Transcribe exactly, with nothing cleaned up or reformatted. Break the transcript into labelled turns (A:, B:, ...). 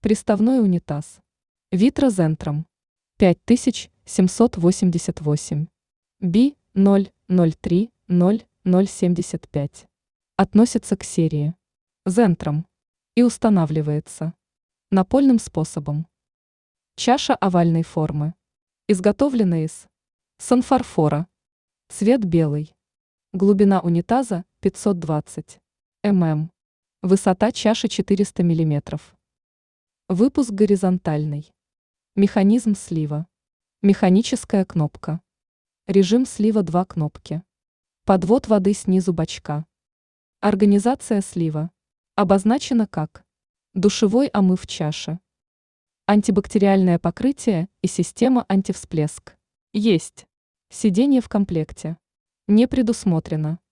A: Приставной унитаз. Витрозентром. пять тысяч семьсот восемьдесят восемь. би ноль ноль три ноль ноль семьдесят пять. Относится к серии Зентром и устанавливается напольным способом. Чаша овальной формы. Изготовлена из санфарфора. Цвет белый. Глубина унитаза пятьсот двадцать миллиметров. Высота чаши четыреста миллиметров. Выпуск горизонтальный. Механизм слива. Механическая кнопка. Режим слива два кнопки. Подвод воды снизу бачка. Организация слива. Обозначена как душевой омыв чаши. Антибактериальное покрытие и система антивсплеск. Есть. Сиденье в комплекте. Не предусмотрено.